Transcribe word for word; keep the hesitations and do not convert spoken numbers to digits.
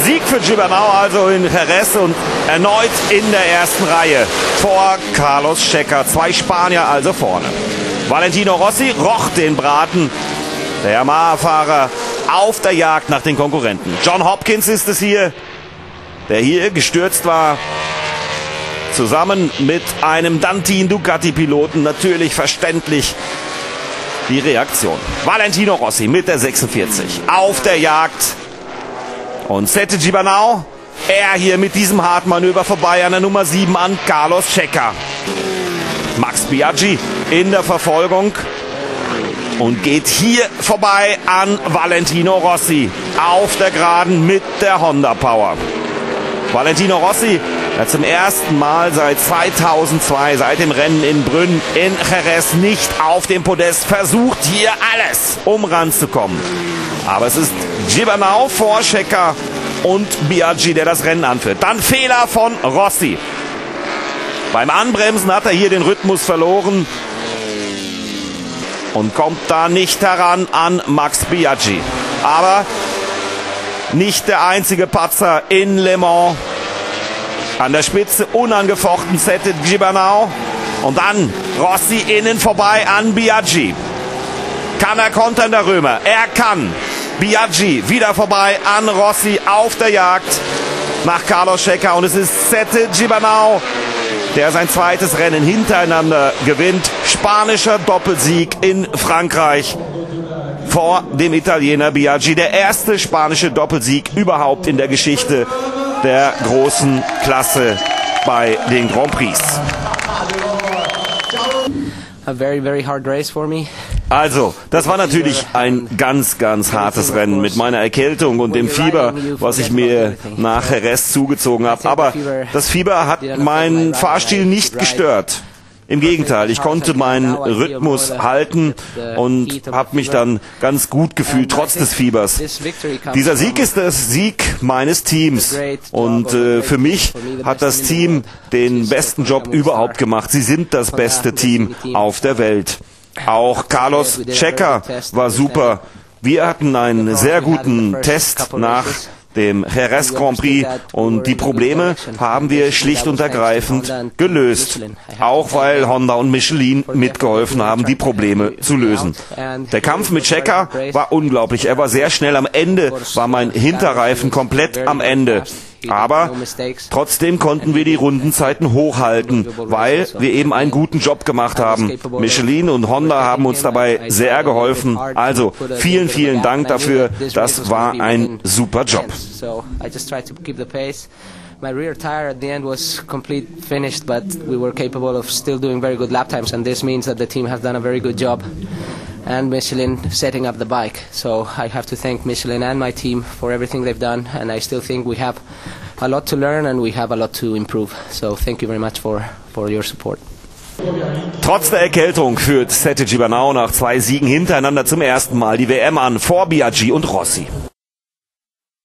Sieg für Gibernau also in Jerez und erneut in der ersten Reihe vor Carlos Checa. Zwei Spanier also vorne. Valentino Rossi roch den Braten. Der Yamaha-Fahrer auf der Jagd nach den Konkurrenten. John Hopkins ist es hier, der hier gestürzt war. Zusammen mit einem Dantin Ducati-Piloten. Natürlich verständlich die Reaktion. Valentino Rossi mit der sechsundvierzig auf der Jagd. Und Sete Gibernau, er hier mit diesem Hartmanöver vorbei an der Nummer sieben an Carlos Checa. Max Biaggi in der Verfolgung und geht hier vorbei an Valentino Rossi auf der Geraden mit der Honda Power. Valentino Rossi hat zum ersten Mal seit zweitausendzwei, seit dem Rennen in Brünn in Jerez, nicht auf dem Podest, versucht hier alles, um ranzukommen. Aber es ist Gibernau vor Checa und Biaggi, der das Rennen anführt. Dann Fehler von Rossi. Beim Anbremsen hat er hier den Rhythmus verloren und kommt da nicht heran an Max Biaggi. Aber nicht der einzige Patzer in Le Mans. An der Spitze unangefochten Sete Gibernau. Und dann Rossi innen vorbei an Biaggi. Kann er kontern, der Römer? Er kann. Biaggi wieder vorbei an Rossi auf der Jagd nach Carlos Checa. Und es ist Sete Gibernau, der sein zweites Rennen hintereinander gewinnt. Spanischer Doppelsieg in Frankreich vor dem Italiener Biaggi. Der erste spanische Doppelsieg überhaupt in der Geschichte der großen Klasse bei den Grand Prix. A very, very hard race for me. Also, das war natürlich ein ganz, ganz hartes Rennen mit meiner Erkältung und dem Fieber, was ich mir nach Jerez zugezogen habe. Aber das Fieber hat meinen Fahrstil nicht gestört. Im Gegenteil, ich konnte meinen Rhythmus halten und habe mich dann ganz gut gefühlt, trotz des Fiebers. Dieser Sieg ist der Sieg meines Teams und äh, für mich hat das Team den besten Job überhaupt gemacht. Sie sind das beste Team auf der Welt. Auch Carlos Checa war super. Wir hatten einen sehr guten Test nach dem Jerez Grand Prix und die Probleme haben wir schlicht und ergreifend gelöst. Auch weil Honda und Michelin mitgeholfen haben, die Probleme zu lösen. Der Kampf mit Checa war unglaublich. Er war sehr schnell. Am Ende war mein Hinterreifen komplett am Ende. Aber trotzdem konnten wir die Rundenzeiten hochhalten, weil wir eben einen guten Job gemacht haben. Michelin und Honda haben uns dabei sehr geholfen. Also vielen, vielen Dank dafür. Das war ein super Job. My rear tire at the end was complete finished, but we were capable of still doing very good lap times, and this means that the team has done a very good job, and Michelin setting up the bike. So I have to thank Michelin and my team for everything they've done, and I still think we have a lot to learn and we have a lot to improve. So thank you very much for, for your support. Trotz der Erkältung führt Sete Gibernau nach zwei Siegen hintereinander zum ersten Mal die W M an vor Biaggi und Rossi.